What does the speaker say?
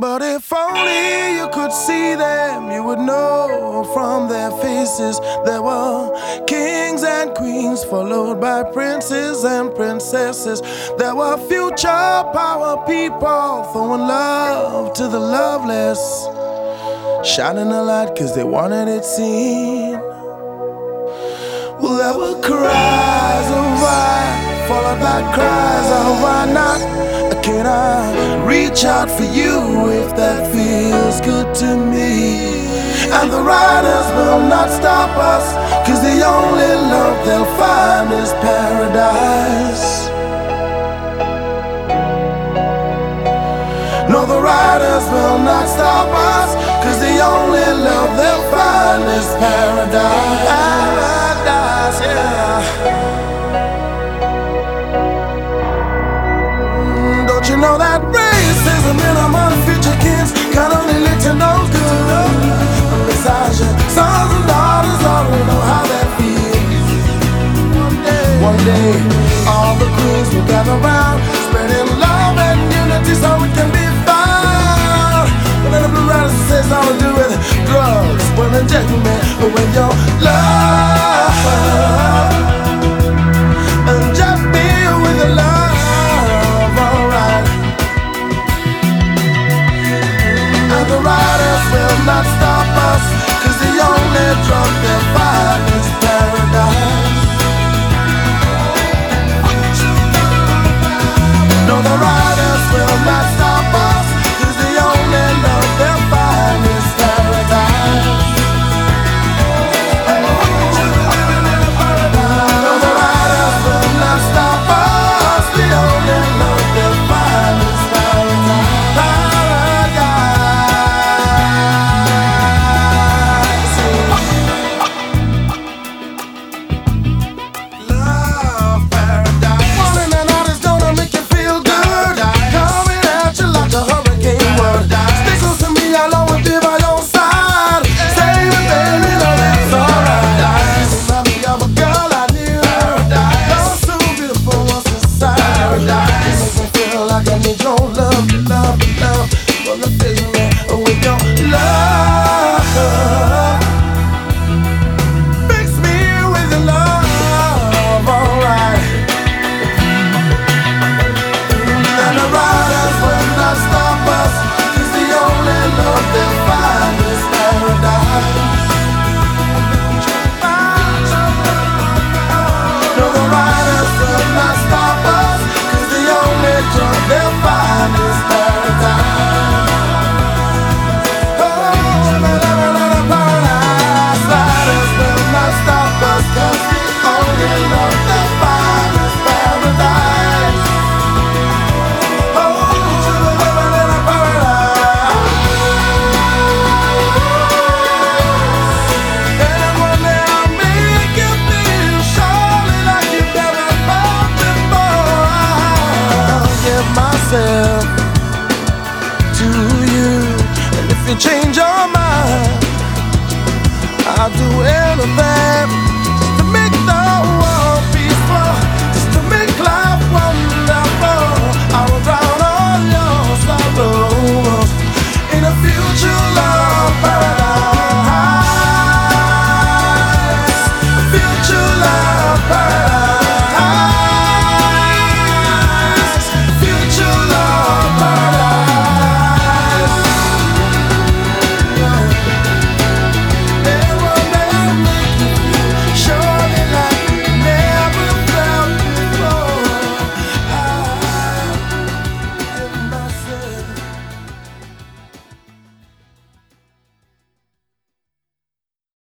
But if only you could see them, you would know from their faces there were kings and queens, followed by princes and princesses. There were future power people throwing love to the loveless, shining a light cause they wanted it seen. Well, there were cries of why, followed by cries of why not. Can I reach out for you if that feels good to me? And the riders will not stop us, cause the only love they'll find is paradise. No, the riders will not stop us, cause the only love they'll find is paradise. Paradise, yeah. Don't you know that racism in among future kids can only lead to no good? Besides, your sons and daughters already know how that feels. One day, all the queens will gather round, spreading love and unity so it can be found. But the blue riders says all to do with drugs, will inject me with your love. Inject me with your love. The riders will not stop us, cause the only drug they'll find is paradise. No, the riders will not stop us, cause the only love they'll find is paradise. No, the riders will not stop us, the only love they'll find is paradise. To you, and if you change your mind, I'll do anything